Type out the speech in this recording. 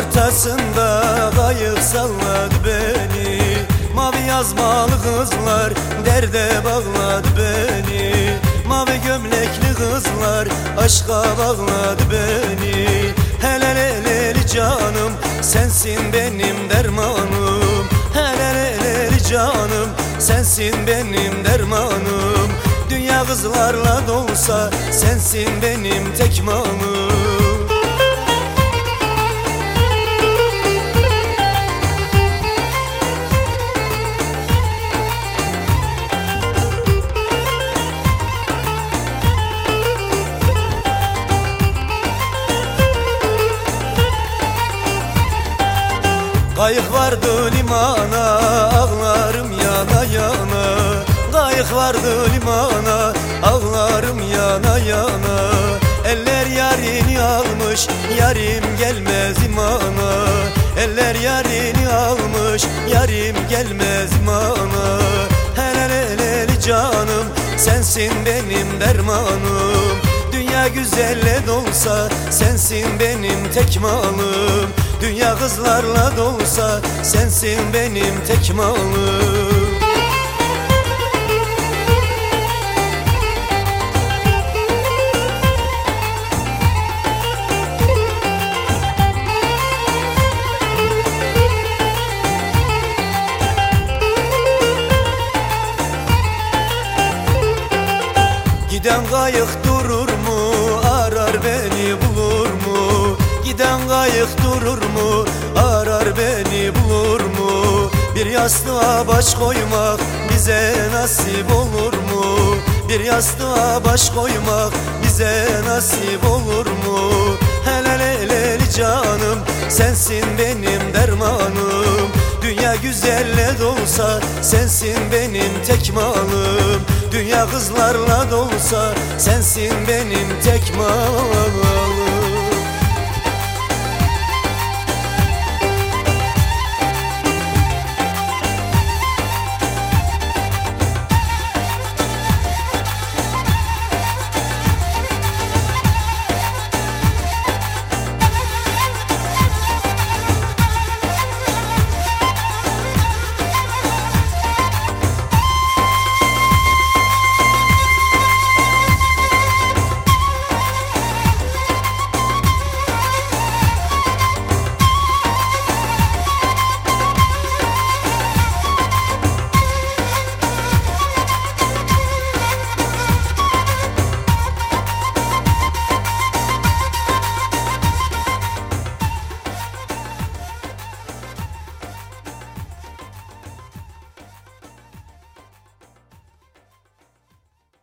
ortasında kayık salladı beni. Mavi yazmalı kızlar derde bağladı beni. Mavi gömlekli kızlar aşka bağladı beni. Heleleleli canım sensin benim dermanım. Heleleleli canım sensin benim dermanım. Dünya kızlarla dolsa sensin benim tekmanım. Kayık vardı limana, ağlarım yana yana. Kayık vardı limana, ağlarım yana yana. Eller yarini almış, yarim gelmez imana. Eller yarini almış, yarim gelmez imana. Heleleleli canım, sensin benim dermanım. Dünya güzelle dolsa, sensin benim tek malım. Dünya kızlarla dolsa sensin benim tek malım. Giden kayık durur mu? Arar beni bulur mu? Giden kayık durur mu? Arar beni bulur mu? Bir yastığa baş koymak bize nasip olur mu? Bir yastığa baş koymak bize nasip olur mu? Heleleleli canım sensin benim dermanım. Dünya güzelle dolsa sensin benim tek malım. Dünya kızlarla dolsa sensin benim tek malım.